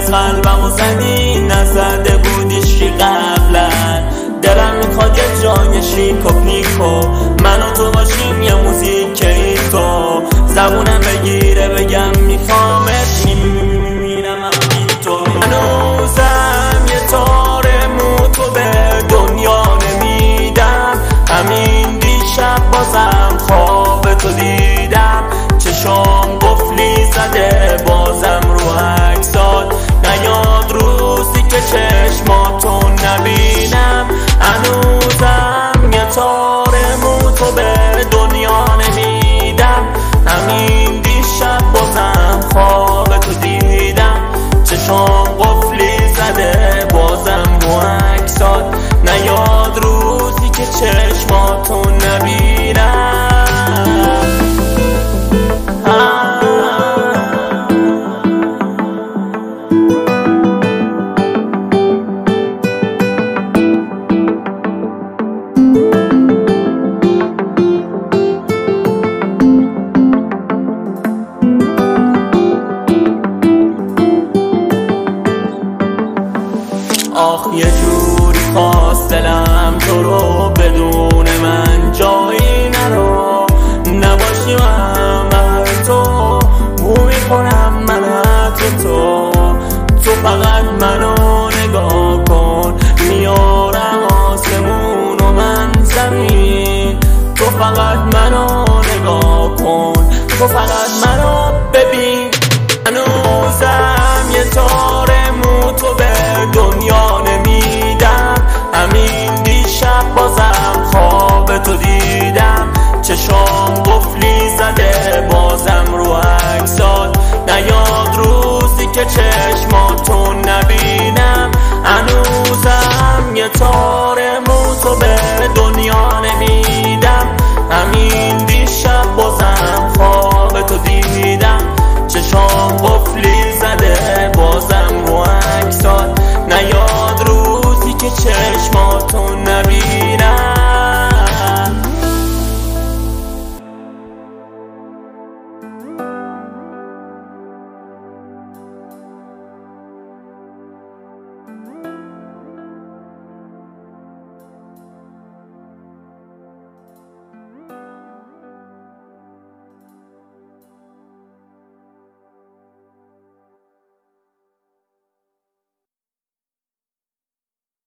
از قلبمو زدی، نزده بودیش که قبلا. دلم میخواد یه جای شیک و پیکو، من و تو باشیم یه موزیک تو. زبونم بگیره بگم میخوامت، میمیرم همین تو. هنوزم یه تار موتو به دنیا نمیدم، همین دیشب بازم خواب تو دیدم. چشام قفلی زده بازم رو عکسات، نیاد روزی که چشماتو نبینم. هنوزم یه تار موتو به دنیا نمیدم، همین دیشب بازم خواب تو دیدم. چشام قفلی زده بازم رو عکسات، نیاد روزی که چشماتو نبینم. آخ یه جوری خواست دلم تو رو بدون من جایی نرو، نباشی من تو بو میکنم من تو. تو فقط منو نگاه کن، میارم آسمون و من زمین. تو فقط منو نگاه کن، تو فقط منو ببین. هنوزم یه تار موتو به دنیا نمیدم، همین دیشب بازم خواب تو دیدم. چشام قفلی زده بازم رو عکسات، نیاد روزی که چشماتو نبینم.